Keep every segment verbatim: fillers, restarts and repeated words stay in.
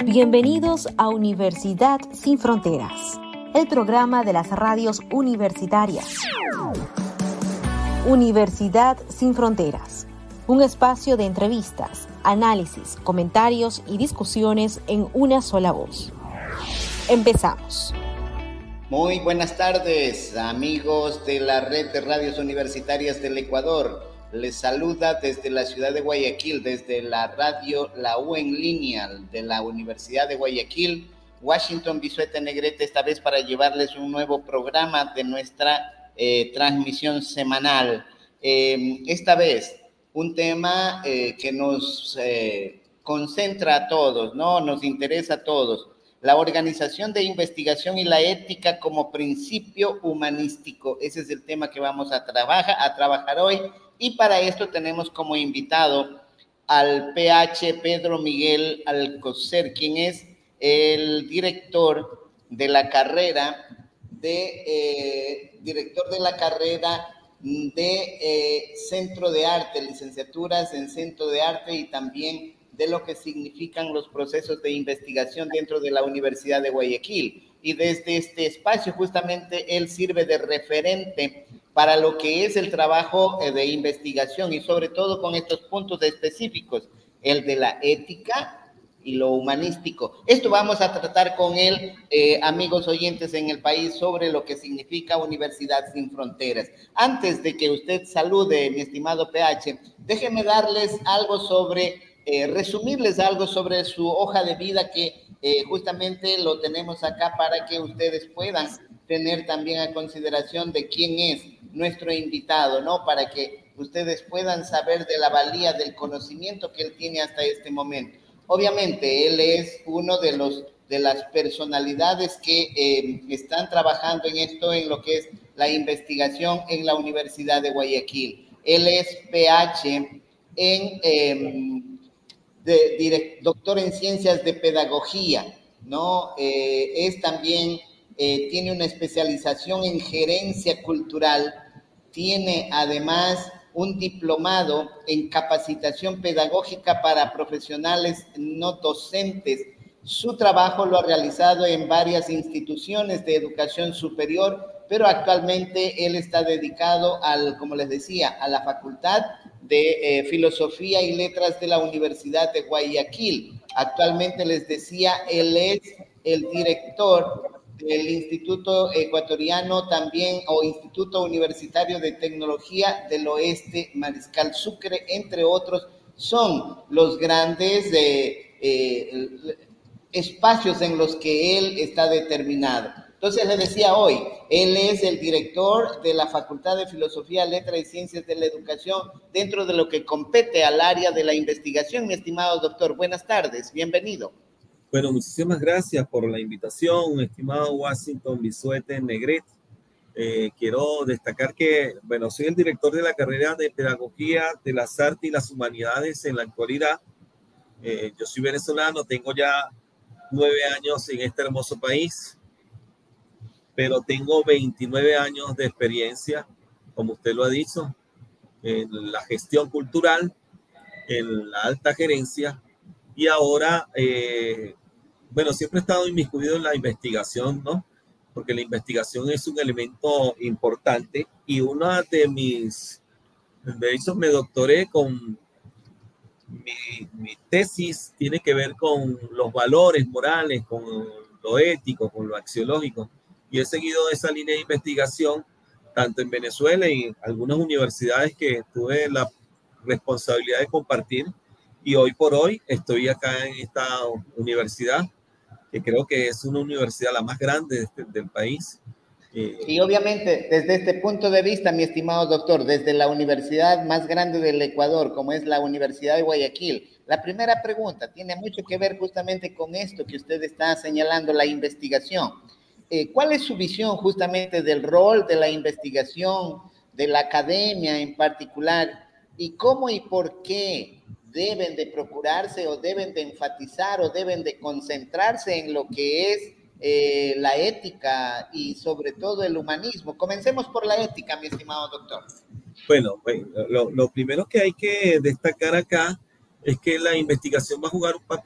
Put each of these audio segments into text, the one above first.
Bienvenidos a Universidad Sin Fronteras, el programa de las radios universitarias. Universidad Sin Fronteras, un espacio de entrevistas, análisis, comentarios y discusiones en una sola voz. Empezamos. Muy buenas tardes, amigos de la red de radios universitarias del Ecuador. Les saluda desde la ciudad de Guayaquil, desde la radio La U en línea de la Universidad de Guayaquil, Washington Bisuete Negrete, esta vez para llevarles un nuevo programa de nuestra eh, transmisión semanal. Eh, esta vez, un tema eh, que nos eh, concentra a todos, ¿no? Nos interesa a todos. La organización de investigación y la ética como principio humanístico. Ese es el tema que vamos a, trabaja, a trabajar hoy. Y para esto tenemos como invitado al P H Pedro Miguel Alcocer, quien es el director de la carrera de eh, director de la carrera de eh, Centro de Arte, licenciaturas en Centro de Arte y también de lo que significan los procesos de investigación dentro de la Universidad de Guayaquil. Y desde este espacio justamente él sirve de referente para lo que es el trabajo de investigación y sobre todo con estos puntos específicos, el de la ética y lo humanístico. Esto vamos a tratar con él, eh, amigos oyentes en el país, sobre lo que significa Universidad Sin Fronteras. Antes de que usted salude, mi estimado P H, déjenme darles algo sobre, eh, resumirles algo sobre su hoja de vida que eh, justamente lo tenemos acá para que ustedes puedan tener también a consideración de quién es nuestro invitado, ¿no? Para que ustedes puedan saber de la valía del conocimiento que él tiene hasta este momento. Obviamente, él es uno de los de las personalidades que eh, están trabajando en esto, en lo que es la investigación en la Universidad de Guayaquil. Él es P H en eh, de, direct, doctor en ciencias de pedagogía, ¿no? Eh, es también Eh, tiene una especialización en gerencia cultural, tiene además un diplomado en capacitación pedagógica para profesionales no docentes. Su trabajo lo ha realizado en varias instituciones de educación superior, pero actualmente él está dedicado al, como les decía, a la Facultad de eh, Filosofía y Letras de la Universidad de Guayaquil. Actualmente les decía, él es el director del Instituto Ecuatoriano también, o Instituto Universitario de Tecnología del Oeste, Mariscal Sucre, entre otros, son los grandes eh, eh, espacios en los que él está determinado. Entonces, le decía hoy, él es el director de la Facultad de Filosofía, Letras y Ciencias de la Educación dentro de lo que compete al área de la investigación. Mi estimado doctor, buenas tardes, bienvenido. Bueno, muchísimas gracias por la invitación, estimado Washington Bisuete Negrete. Eh, quiero destacar que, bueno, soy el director de la carrera de Pedagogía de las Artes y las Humanidades en la actualidad. Eh, yo soy venezolano, tengo ya nueve años en este hermoso país, pero tengo veintinueve años de experiencia, como usted lo ha dicho, en la gestión cultural, en la alta gerencia y ahora... Eh, Bueno, siempre he estado inmiscuido en la investigación, ¿no? Porque la investigación es un elemento importante y una de mis, de hecho me doctoré con, mi, mi tesis tiene que ver con los valores morales, con lo ético, con lo axiológico. Y he seguido esa línea de investigación tanto en Venezuela y en algunas universidades que tuve la responsabilidad de compartir. Y hoy por hoy estoy acá en esta universidad, que creo que es una universidad la más grande de este, del país. Eh, y obviamente, desde este punto de vista, mi estimado doctor, desde la universidad más grande del Ecuador, como es la Universidad de Guayaquil, la primera pregunta tiene mucho que ver justamente con esto que usted está señalando, la investigación. Eh, ¿Cuál es su visión justamente del rol de la investigación, de la academia en particular, y cómo y por qué deben de procurarse o deben de enfatizar o deben de concentrarse en lo que es eh, la ética y sobre todo el humanismo? Comencemos por la ética, mi estimado doctor. Bueno, lo, lo primero que hay que destacar acá es que la investigación va a jugar un papel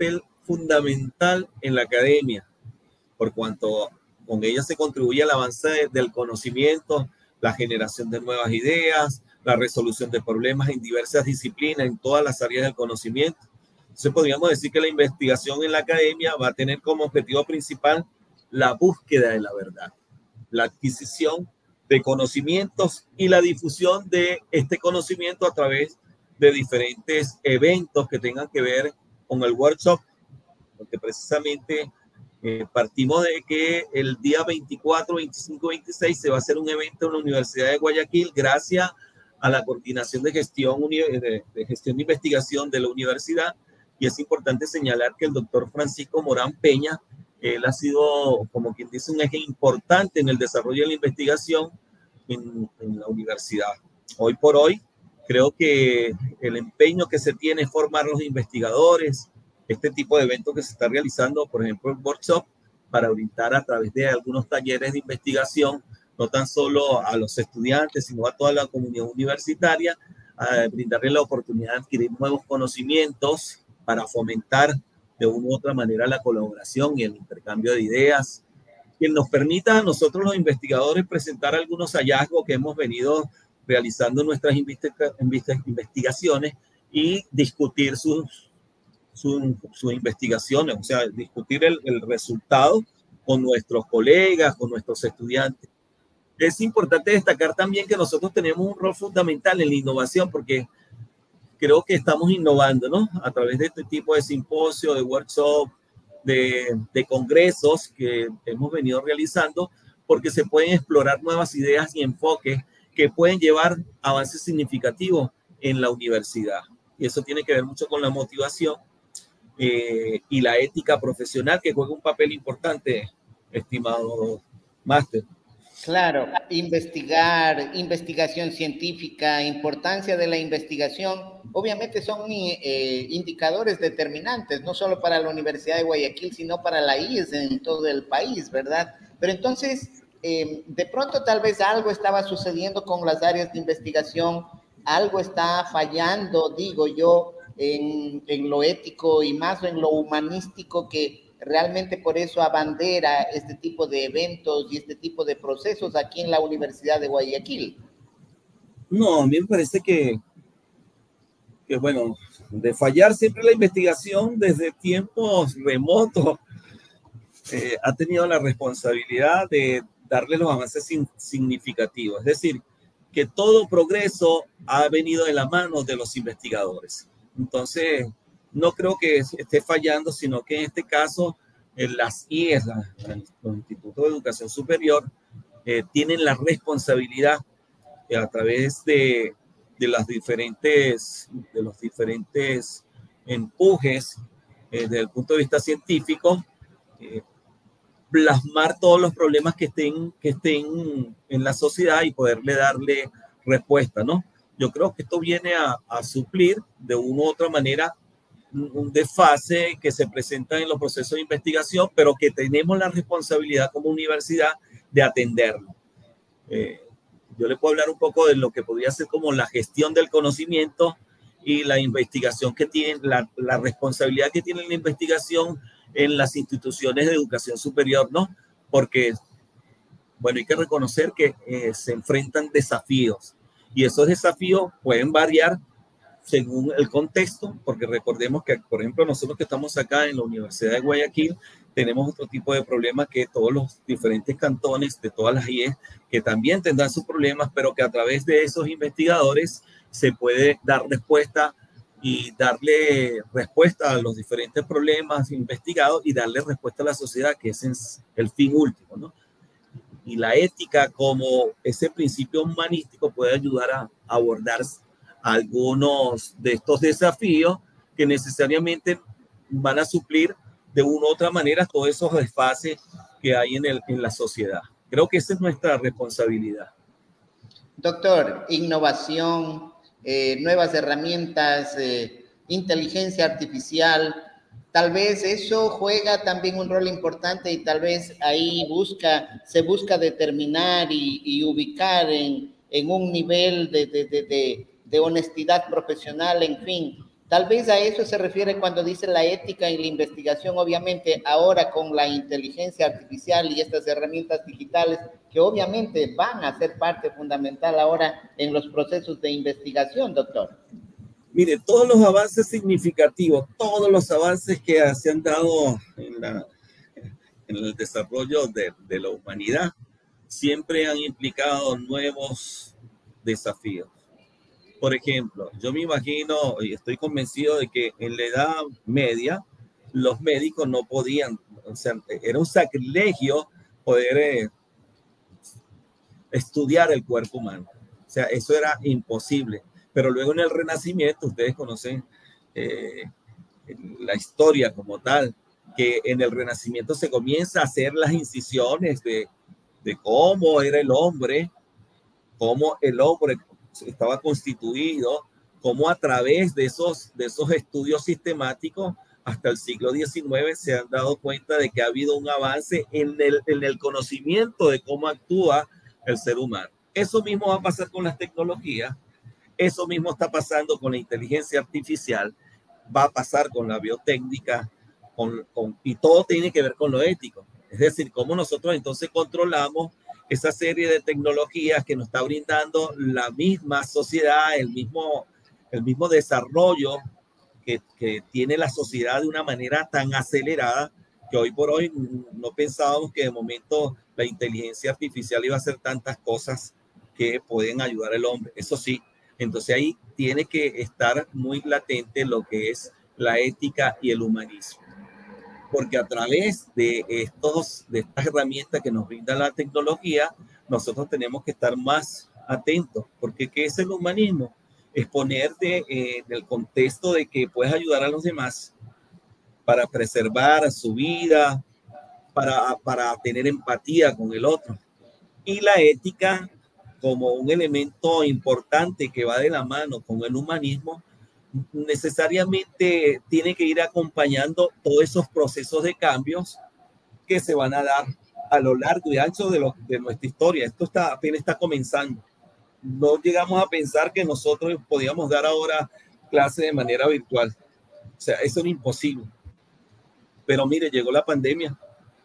fundamental en la academia, por cuanto con ella se contribuye al avance de, del conocimiento, la generación de nuevas ideas, la resolución de problemas en diversas disciplinas, en todas las áreas del conocimiento. Entonces podríamos decir que la investigación en la academia va a tener como objetivo principal la búsqueda de la verdad, la adquisición de conocimientos y la difusión de este conocimiento a través de diferentes eventos que tengan que ver con el workshop, porque precisamente eh, partimos de que el día veinticuatro, veinticinco, veintiséis se va a hacer un evento en la Universidad de Guayaquil gracias a la coordinación de gestión de, de gestión de investigación de la universidad. Y es importante señalar que el doctor Francisco Morán Peña, él ha sido, como quien dice, un eje importante en el desarrollo de la investigación en, en la universidad. Hoy por hoy, creo que el empeño que se tiene es formar los investigadores, este tipo de eventos que se está realizando, por ejemplo, el workshop, para orientar a través de algunos talleres de investigación, no tan solo a los estudiantes, sino a toda la comunidad universitaria, a brindarle la oportunidad de adquirir nuevos conocimientos para fomentar de una u otra manera la colaboración y el intercambio de ideas, que nos permita a nosotros los investigadores presentar algunos hallazgos que hemos venido realizando en nuestras investigaciones y discutir sus, sus, sus investigaciones, o sea, discutir el, el resultado con nuestros colegas, con nuestros estudiantes. Es importante destacar también que nosotros tenemos un rol fundamental en la innovación, porque creo que estamos innovando, ¿no? A través de este tipo de simposios, de workshops, de, de congresos que hemos venido realizando, porque se pueden explorar nuevas ideas y enfoques que pueden llevar avances significativos en la universidad. Y eso tiene que ver mucho con la motivación eh, y la ética profesional, que juega un papel importante, estimado máster. Claro, investigar, investigación científica, importancia de la investigación, obviamente son eh, indicadores determinantes, no solo para la Universidad de Guayaquil, sino para la I E S en todo el país, ¿verdad? Pero entonces, eh, de pronto tal vez algo estaba sucediendo con las áreas de investigación, algo está fallando, digo yo, en, en lo ético y más en lo humanístico, que realmente por eso abandera este tipo de eventos y este tipo de procesos aquí en la Universidad de Guayaquil. No, a mí me parece que, que bueno, de fallar siempre la investigación desde tiempos remotos eh, ha tenido la responsabilidad de darle los avances sin, significativos. Es decir, que todo progreso ha venido de la mano de los investigadores. Entonces, no creo que esté fallando, sino que en este caso eh, las I E S, los Institutos de Educación Superior, eh, tienen la responsabilidad eh, a través de, de, las diferentes, de los diferentes empujes eh, desde el punto de vista científico, eh, plasmar todos los problemas que estén, que estén en la sociedad y poderle darle respuesta, ¿no? Yo creo que esto viene a, a suplir de una u otra manera un desfase que se presenta en los procesos de investigación, pero que tenemos la responsabilidad como universidad de atenderlo. Eh, yo le puedo hablar un poco de lo que podría ser como la gestión del conocimiento y la investigación que tiene, la, la responsabilidad que tiene la investigación en las instituciones de educación superior, ¿no? Porque, bueno, hay que reconocer que eh, se enfrentan desafíos y esos desafíos pueden variar según el contexto, porque recordemos que, por ejemplo, nosotros que estamos acá en la Universidad de Guayaquil, tenemos otro tipo de problemas que todos los diferentes cantones de todas las I E S, que también tendrán sus problemas, pero que a través de esos investigadores se puede dar respuesta y darle respuesta a los diferentes problemas investigados y darle respuesta a la sociedad, que ese es el fin último, ¿no? Y la ética como ese principio humanístico puede ayudar a abordar algunos de estos desafíos que necesariamente van a suplir de una u otra manera todos esos desfases que hay en, el, en la sociedad. Creo que esa es nuestra responsabilidad. Doctor, innovación, eh, nuevas herramientas, eh, inteligencia artificial, tal vez eso juega también un rol importante y tal vez ahí busca, se busca determinar y, y ubicar en, en un nivel de, de, de, de de honestidad profesional, en fin, Tal vez a eso se refiere cuando dice la ética en la investigación, obviamente ahora con la inteligencia artificial y estas herramientas digitales que obviamente van a ser parte fundamental ahora en los procesos de investigación, doctor. Mire, todos los avances significativos, todos los avances que se han dado en, la, en el desarrollo de, de la humanidad siempre han implicado nuevos desafíos. Por ejemplo, yo me imagino y estoy convencido de que en la Edad Media los médicos no podían, o sea, era un sacrilegio poder eh, estudiar el cuerpo humano. O sea, eso era imposible. Pero luego en el Renacimiento, ustedes conocen eh, la historia como tal, que en el Renacimiento se comienza a hacer las incisiones de, de cómo era el hombre, cómo el hombre estaba constituido, cómo a través de esos, de esos estudios sistemáticos hasta el siglo diecinueve se han dado cuenta de que ha habido un avance en el, en el conocimiento de cómo actúa el ser humano. Eso mismo va a pasar con las tecnologías, eso mismo está pasando con la inteligencia artificial, va a pasar con la biotécnica, con, con, y todo tiene que ver con lo ético. Es decir, cómo nosotros entonces controlamos esa serie de tecnologías que nos está brindando la misma sociedad, el mismo, el mismo desarrollo que, que tiene la sociedad de una manera tan acelerada que hoy por hoy no pensábamos que de momento la inteligencia artificial iba a hacer tantas cosas que pueden ayudar al hombre. Eso sí, entonces ahí tiene que estar muy latente lo que es la ética y el humanismo. Porque a través de, estos, de estas herramientas que nos brinda la tecnología, nosotros tenemos que estar más atentos, porque ¿qué es el humanismo? Es ponerte eh, en el contexto de que puedes ayudar a los demás para preservar su vida, para, para tener empatía con el otro. Y la ética, como un elemento importante que va de la mano con el humanismo, necesariamente tiene que ir acompañando todos esos procesos de cambios que se van a dar a lo largo y ancho de, lo, de nuestra historia. Esto está, apenas está comenzando. No llegamos a pensar que nosotros podíamos dar ahora clases de manera virtual. O sea, eso era imposible. Pero mire, llegó la pandemia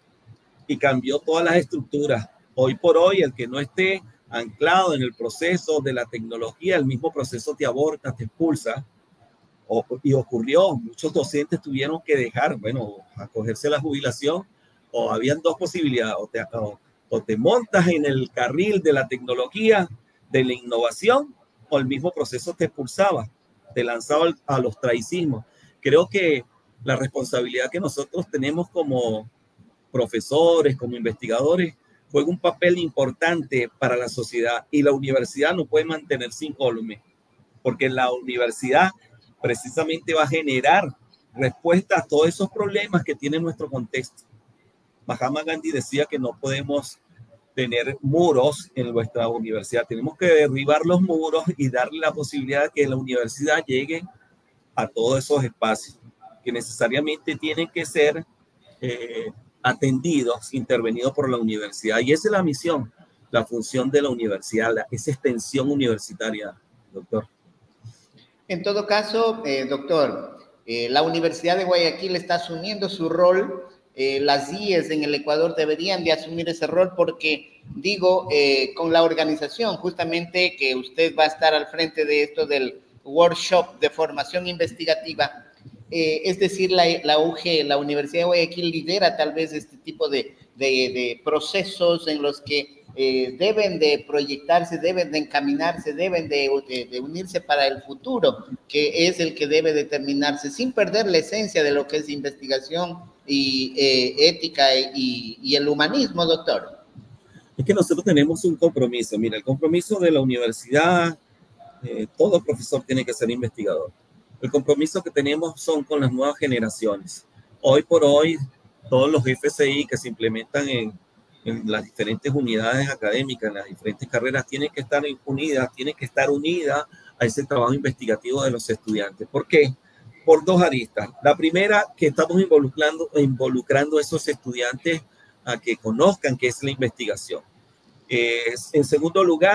y cambió todas las estructuras. Hoy por hoy, el que no esté anclado en el proceso de la tecnología, el mismo proceso te aborta, te expulsa. O, y ocurrió, muchos docentes tuvieron que dejar, bueno, acogerse a la jubilación, o habían dos posibilidades, o te, o, o te montas en el carril de la tecnología, de la innovación, o el mismo proceso te expulsaba, te lanzaba a los traicismos. Creo que la responsabilidad que nosotros tenemos como profesores, como investigadores, juega un papel importante para la sociedad, y la universidad no puede mantenerse incólume, porque la universidad precisamente va a generar respuestas a todos esos problemas que tiene nuestro contexto. Mahatma Gandhi decía que no podemos tener muros en nuestra universidad, tenemos que derribar los muros y darle la posibilidad de que la universidad llegue a todos esos espacios que necesariamente tienen que ser eh, atendidos, intervenidos por la universidad. Y esa es la misión, la función de la universidad, la, esa extensión universitaria, doctor. En todo caso, eh, doctor, eh, la Universidad de Guayaquil está asumiendo su rol, eh, las I E S en el Ecuador deberían de asumir ese rol porque, digo, eh, con la organización justamente que usted va a estar al frente de esto del workshop de formación investigativa, eh, es decir, la, la U G, la Universidad de Guayaquil lidera tal vez este tipo de, de, de procesos en los que Eh, deben de proyectarse, deben de encaminarse, deben de, de, de unirse para el futuro, que es el que debe determinarse, sin perder la esencia de lo que es investigación y eh, ética y, y el humanismo, doctor. Es que nosotros tenemos un compromiso. Mira, el compromiso de la universidad, eh, todo profesor tiene que ser investigador. El compromiso que tenemos son con las nuevas generaciones. Hoy por hoy, todos los F C I que se implementan en en las diferentes unidades académicas, en las diferentes carreras, tienen que estar unidas, tienen que estar unidas a ese trabajo investigativo de los estudiantes. ¿Por qué? Por dos aristas. La primera, que estamos involucrando, involucrando a esos estudiantes a que conozcan qué es la investigación. Eh, en segundo lugar,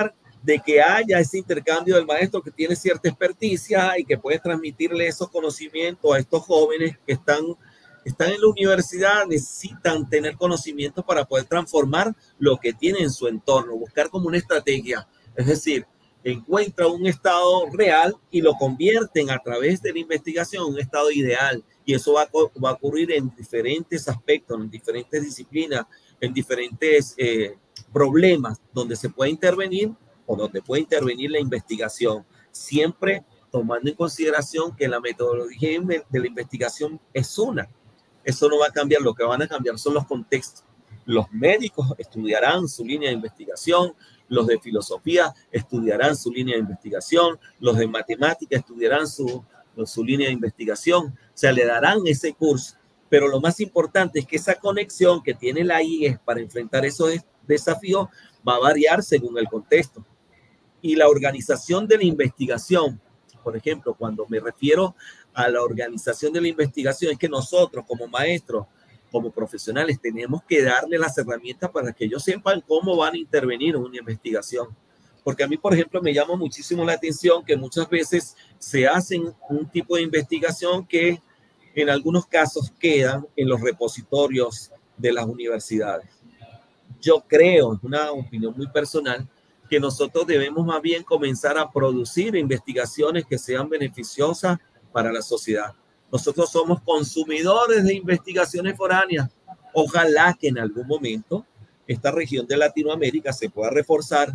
de que haya ese intercambio del maestro que tiene cierta experticia y que puede transmitirle esos conocimientos a estos jóvenes que están, están en la universidad, necesitan tener conocimiento para poder transformar lo que tienen en su entorno, buscar como una estrategia, es decir, encuentra un estado real y lo convierten a través de la investigación en un estado ideal. Y eso va a, va a ocurrir en diferentes aspectos, en diferentes disciplinas, en diferentes eh, problemas donde se puede intervenir o donde puede intervenir la investigación, siempre tomando en consideración que la metodología de la investigación es una. Eso no va a cambiar, lo que van a cambiar son los contextos. Los médicos estudiarán su línea de investigación, los de filosofía estudiarán su línea de investigación, los de matemática estudiarán su, su línea de investigación, o sea, le darán ese curso. Pero lo más importante es que esa conexión que tiene la I E S para enfrentar esos desafíos va a variar según el contexto. Y la organización de la investigación, por ejemplo, cuando me refiero a la organización de la investigación, es que nosotros como maestros, como profesionales, tenemos que darle las herramientas para que ellos sepan cómo van a intervenir en una investigación. Porque a mí, por ejemplo, me llama muchísimo la atención que muchas veces se hacen un tipo de investigación que en algunos casos quedan en los repositorios de las universidades. Yo creo, es una opinión muy personal, que nosotros debemos más bien comenzar a producir investigaciones que sean beneficiosas para la sociedad. Nosotros somos consumidores de investigaciones foráneas. Ojalá que en algún momento esta región de Latinoamérica se pueda reforzar,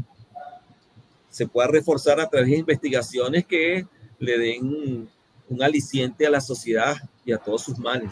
se pueda reforzar a través de investigaciones que le den un aliciente a la sociedad y a todos sus males.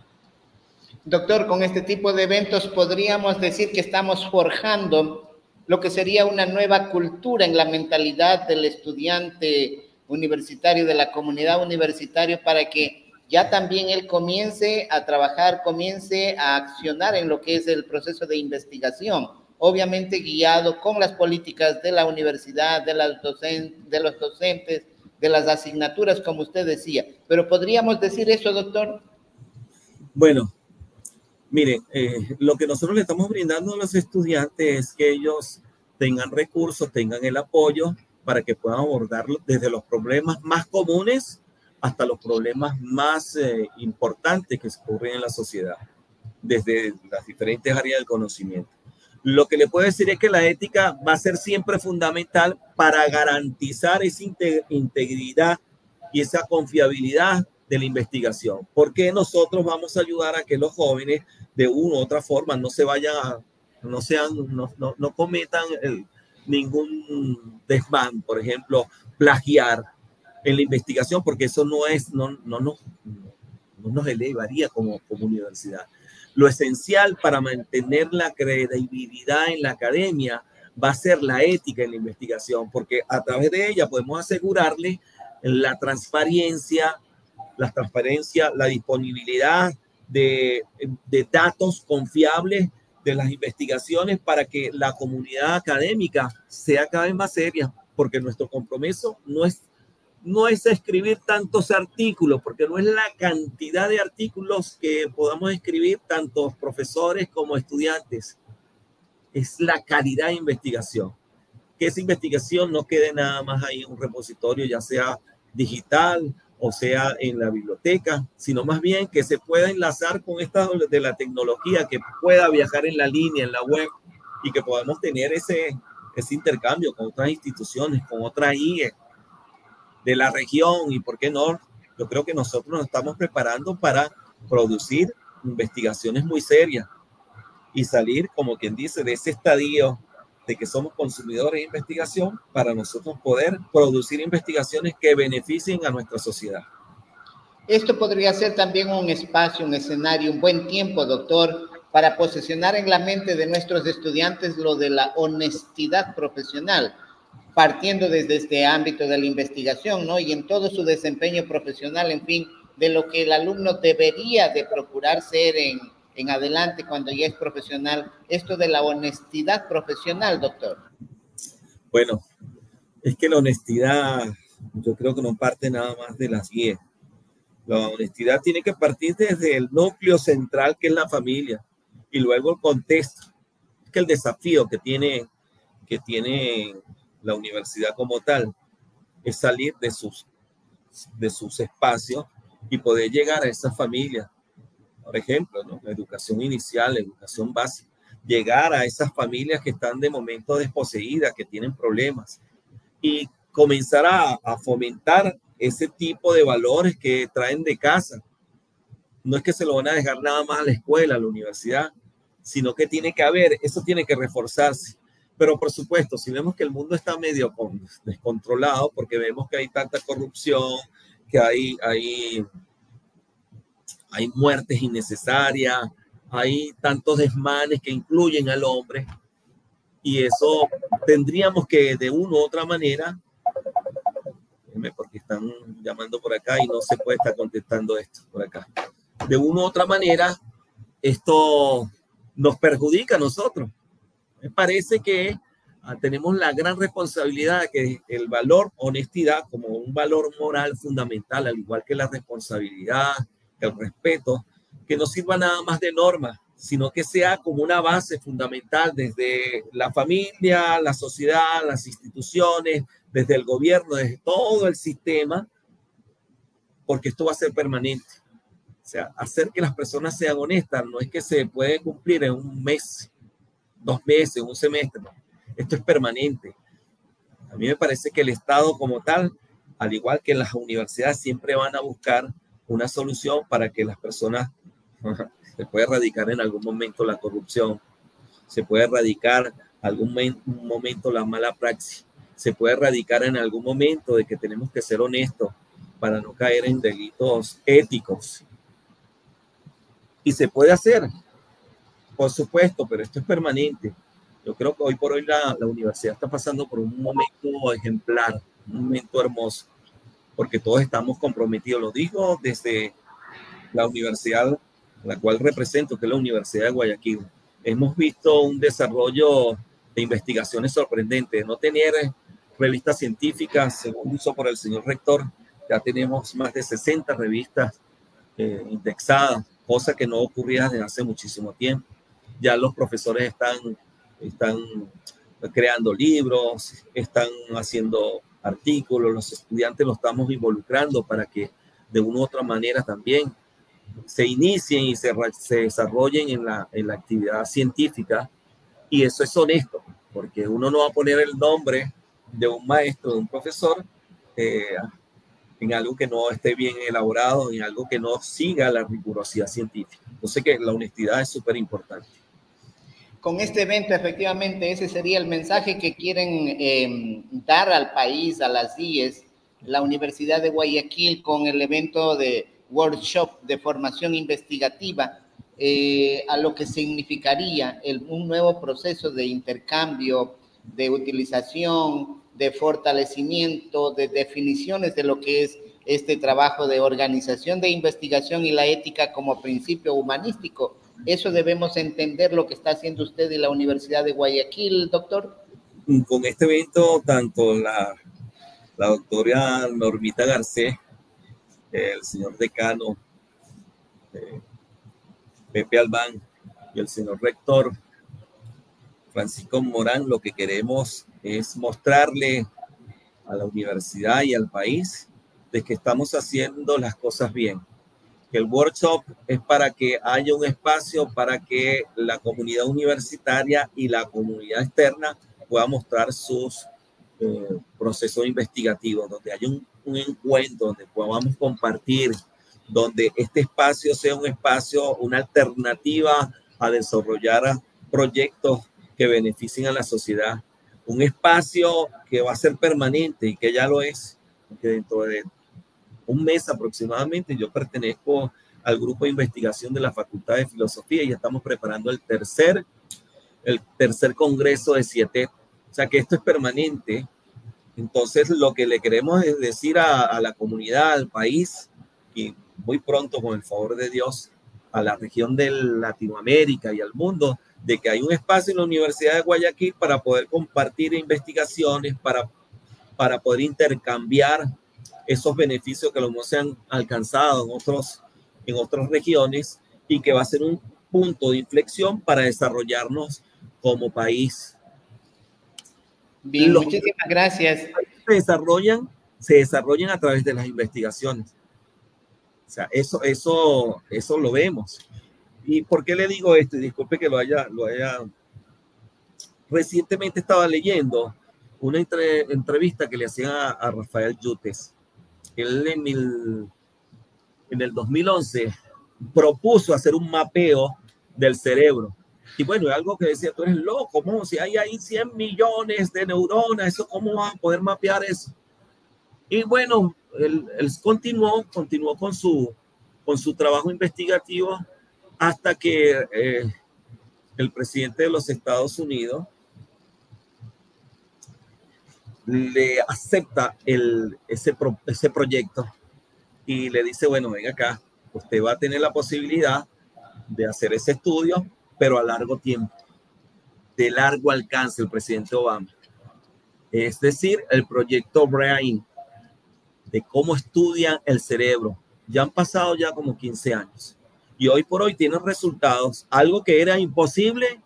Doctor, con este tipo de eventos podríamos decir que estamos forjando lo que sería una nueva cultura en la mentalidad del estudiante universitario, de la comunidad universitaria, para que ya también él comience a trabajar, comience a accionar en lo que es el proceso de investigación, obviamente guiado con las políticas de la universidad, de, las docen- de los docentes, de las asignaturas, como usted decía. Pero ¿podríamos decir eso, doctor? Bueno, miren, eh, lo que nosotros le estamos brindando a los estudiantes es que ellos tengan recursos, tengan el apoyo para que puedan abordarlo desde los problemas más comunes hasta los problemas más eh, importantes que ocurren en la sociedad, desde las diferentes áreas del conocimiento. Lo que le puedo decir es que la ética va a ser siempre fundamental para garantizar esa integridad y esa confiabilidad de la investigación, porque nosotros vamos a ayudar a que los jóvenes de una u otra forma no se vayan a, no sean, no, no, no cometan el, ningún desván, por ejemplo, plagiar en la investigación, porque eso no es, no, no, no, no nos elevaría como, como universidad. Lo esencial para mantener la credibilidad en la academia va a ser la ética en la investigación, porque a través de ella podemos asegurarle la transparencia, la transparencia, la disponibilidad de, de datos confiables de las investigaciones para que la comunidad académica sea cada vez más seria, porque nuestro compromiso no es, no es escribir tantos artículos, porque no es la cantidad de artículos que podamos escribir tantos profesores como estudiantes, es la calidad de investigación, que esa investigación no quede nada más ahí en un repositorio, ya sea digital o sea en la biblioteca, sino más bien que se pueda enlazar con esta de la tecnología, que pueda viajar en la línea, en la web, y que podamos tener ese, ese intercambio con otras instituciones, con otras I E S de la región, y por qué no, yo creo que nosotros nos estamos preparando para producir investigaciones muy serias y salir, como quien dice, de ese estadio de que somos consumidores de investigación para nosotros poder producir investigaciones que beneficien a nuestra sociedad. Esto podría ser también un espacio, un escenario, un buen tiempo, doctor, para posicionar en la mente de nuestros estudiantes lo de la honestidad profesional, partiendo desde este ámbito de la investigación, ¿no? Y en todo su desempeño profesional, en fin, de lo que el alumno debería de procurar ser en, en adelante cuando ya es profesional, esto de la honestidad profesional, doctor. Bueno, es que la honestidad, yo creo que no parte nada más de las guías. La honestidad tiene que partir desde el núcleo central, que es la familia, y luego el contexto. Es que el desafío que tiene, que tiene la universidad como tal es salir de sus, de sus espacios y poder llegar a esas familias. Por ejemplo, ¿no? La educación inicial, la educación básica, llegar a esas familias que están de momento desposeídas, que tienen problemas, y comenzar a, a fomentar ese tipo de valores que traen de casa. No es que se lo van a dejar nada más a la escuela, a la universidad, sino que tiene que haber, eso tiene que reforzarse. Pero por supuesto, si vemos que el mundo está medio descontrolado, porque vemos que hay tanta corrupción, que hay, hay, hay muertes innecesarias, hay tantos desmanes que incluyen al hombre, y eso tendríamos que de una u otra manera, porque están llamando por acá y no se puede estar contestando esto por acá, de una u otra manera, esto nos perjudica a nosotros. Me parece que ah, tenemos la gran responsabilidad de que el valor honestidad como un valor moral fundamental, al igual que la responsabilidad, el respeto, que no sirva nada más de norma, sino que sea como una base fundamental desde la familia, la sociedad, las instituciones, desde el gobierno, desde todo el sistema, porque esto va a ser permanente. O sea, hacer que las personas sean honestas no es que se puede cumplir en un mes, dos meses, un semestre. No. Esto es permanente. A mí me parece que el Estado como tal, al igual que las universidades, siempre van a buscar una solución para que las personas se pueda erradicar en algún momento la corrupción, se puede erradicar algún un momento la mala praxis, se puede erradicar en algún momento de que tenemos que ser honestos para no caer en delitos éticos. Y se puede hacer, por supuesto, pero esto es permanente. Yo creo que hoy por hoy la, la universidad está pasando por un momento ejemplar, un momento hermoso, porque todos estamos comprometidos. Lo digo desde la universidad, la cual represento, que es la Universidad de Guayaquil. Hemos visto un desarrollo de investigaciones sorprendentes. No tener revistas científicas, según dicho por el señor rector, ya tenemos más de sesenta revistas eh, indexadas, cosa que no ocurría desde hace muchísimo tiempo. Ya los profesores están, están creando libros, están haciendo artículos, los estudiantes los estamos involucrando para que de una u otra manera también se inicien y se, se desarrollen en la, en la actividad científica, y eso es honesto, porque uno no va a poner el nombre de un maestro, de un profesor, eh, en algo que no esté bien elaborado, en algo que no siga la rigurosidad científica. Entonces que la honestidad es súper importante. Con este evento, efectivamente, ese sería el mensaje que quieren eh, dar al país, a las I E S, la Universidad de Guayaquil, con el evento de workshop de formación investigativa, eh, a lo que significaría el, un nuevo proceso de intercambio, de utilización, de fortalecimiento, de definiciones de lo que es este trabajo de organización de investigación y la ética como principio humanístico. Eso debemos entender lo que está haciendo usted en la Universidad de Guayaquil, doctor. Con este evento, tanto la, la doctora Normita Garcés, el señor decano eh, Pepe Albán y el señor rector Francisco Morán, lo que queremos es mostrarle a la universidad y al país de que estamos haciendo las cosas bien. Que el workshop es para que haya un espacio para que la comunidad universitaria y la comunidad externa pueda mostrar sus eh, procesos investigativos, donde haya un, un encuentro, donde podamos compartir, donde este espacio sea un espacio, una alternativa a desarrollar proyectos que beneficien a la sociedad. Un espacio que va a ser permanente y que ya lo es, porque dentro de un mes aproximadamente yo pertenezco al grupo de investigación de la Facultad de Filosofía y estamos preparando el tercer, el tercer congreso de siete. O sea que esto es permanente. Entonces lo que le queremos es decir a, a la comunidad, al país, y muy pronto, con el favor de Dios, a la región de Latinoamérica y al mundo, de que hay un espacio en la Universidad de Guayaquil para poder compartir investigaciones, para, para poder intercambiar esos beneficios que no se han alcanzado en, otros, en otras regiones, y que va a ser un punto de inflexión para desarrollarnos como país. Bien, los muchísimas gracias. Se desarrollan, se desarrollan a través de las investigaciones. O sea, eso, eso, eso lo vemos. ¿Y por qué le digo esto? Y disculpe que lo haya, lo haya... Recientemente estaba leyendo una entre, entrevista que le hacían a, a Rafael Yutes. Él en el, en el dos mil once propuso hacer un mapeo del cerebro. Y bueno, algo que decía, tú eres loco, ¿cómo? Si hay ahí cien millones de neuronas, ¿eso cómo vas a poder mapear eso? Y bueno, él, él continuó, continuó con su, con su trabajo investigativo hasta que eh, el presidente de los Estados Unidos le acepta el, ese, pro, ese proyecto y le dice, bueno, venga acá, usted va a tener la posibilidad de hacer ese estudio, pero a largo tiempo, de largo alcance, el presidente Obama. Es decir, el proyecto Brain, de cómo estudian el cerebro. Ya han pasado ya como quince años. Y hoy por hoy tienen resultados, algo que era imposible,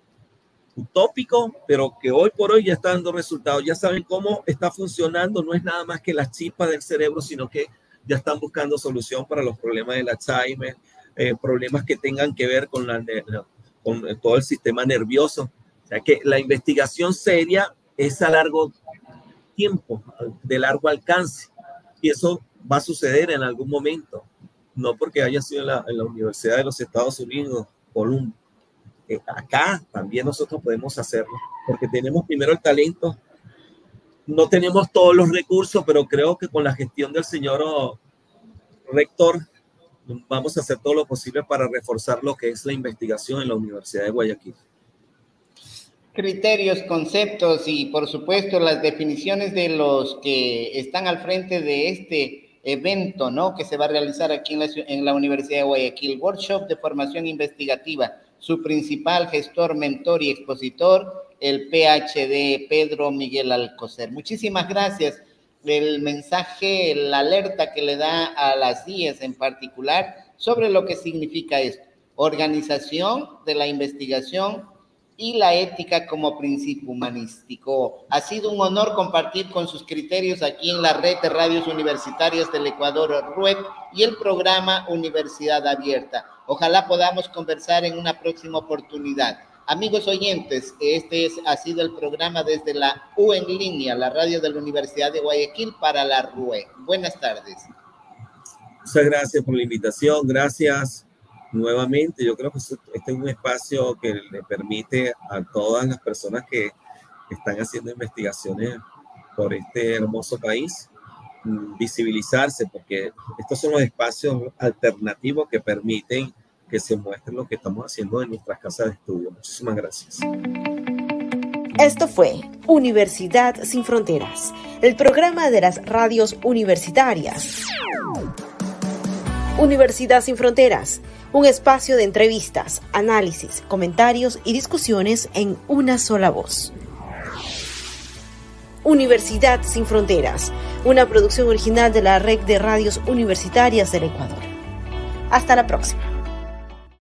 utópico, pero que hoy por hoy ya está dando resultados. Ya saben cómo está funcionando, no es nada más que las chispas del cerebro, sino que ya están buscando solución para los problemas del Alzheimer, eh, problemas que tengan que ver con, la, con todo el sistema nervioso. O sea que la investigación seria es a largo tiempo, de largo alcance, y eso va a suceder en algún momento, no porque haya sido en la, en la Universidad de los Estados Unidos, Columbia. Eh, acá también nosotros podemos hacerlo, porque tenemos primero el talento, no tenemos todos los recursos, pero creo que con la gestión del señor rector vamos a hacer todo lo posible para reforzar lo que es la investigación en la Universidad de Guayaquil. Criterios, conceptos y por supuesto las definiciones de los que están al frente de este evento, ¿no?, que se va a realizar aquí en la, en la Universidad de Guayaquil, Workshop de Formación Investigativa. Su principal gestor, mentor y expositor, el P H D Pedro Miguel Alcocer. Muchísimas gracias. El mensaje, la alerta que le da a las I E S en particular sobre lo que significa esto. Organización de la investigación y la ética como principio humanístico. Ha sido un honor compartir con sus criterios aquí en la red de radios universitarias del Ecuador, R U E C, y el programa Universidad Abierta. Ojalá podamos conversar en una próxima oportunidad. Amigos oyentes, este es, ha sido el programa desde la U en línea, la radio de la Universidad de Guayaquil para la R U E C. Buenas tardes. Muchas gracias por la invitación, gracias nuevamente. Yo creo que este es un espacio que le permite a todas las personas que están haciendo investigaciones por este hermoso país visibilizarse, porque estos son los espacios alternativos que permiten que se muestre lo que estamos haciendo en nuestras casas de estudio. Muchísimas gracias. Esto fue Universidad Sin Fronteras, el programa de las radios universitarias. Universidad Sin Fronteras, un espacio de entrevistas, análisis, comentarios y discusiones en una sola voz. Universidad Sin Fronteras, una producción original de la Red de Radios Universitarias del Ecuador. Hasta la próxima.